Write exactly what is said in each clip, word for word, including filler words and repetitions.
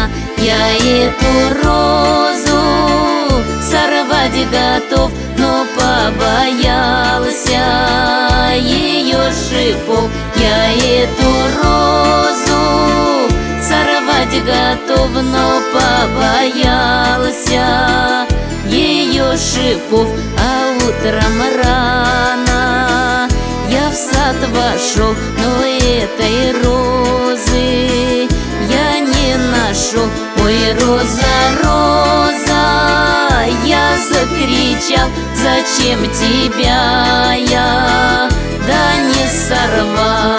полна. Я эту розу сорвать готов, но побоялся ее шипов. Я эту розу сорвать готов, но побоялся ее шипов. А утром рано я в сад вошел, но этой розы я не нашел. Ой, роза, роза, я закричал, зачем тебя я да не сорвал?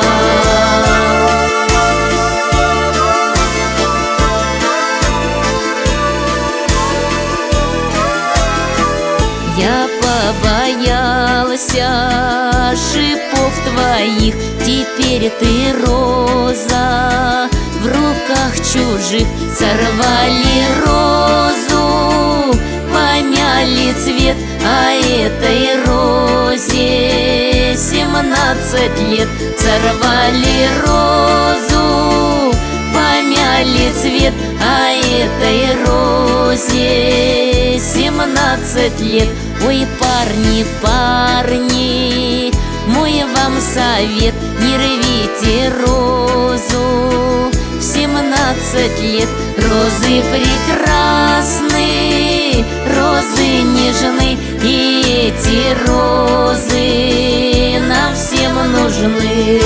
Я побоялся шипов твоих, теперь ты, роза, в руках чужих. Сорвали розу, помяли цвет, а этой розе семнадцать лет. Сорвали розу, помяли цвет, а этой розе семнадцать лет. Ой, парни, парни, мой вам совет: не рвите розу в семнадцать лет. Розы прекрасны, розы нежны, и эти розы нам всем нужны.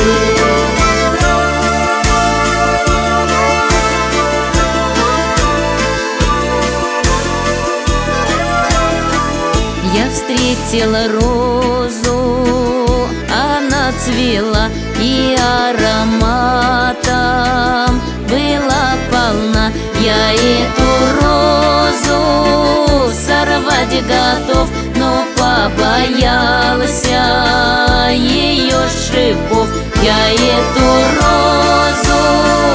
Я встретила розу, она цвела и ароматом была полна. Я эту розу сорвать готов, но побоялся ее шипов. Я эту розу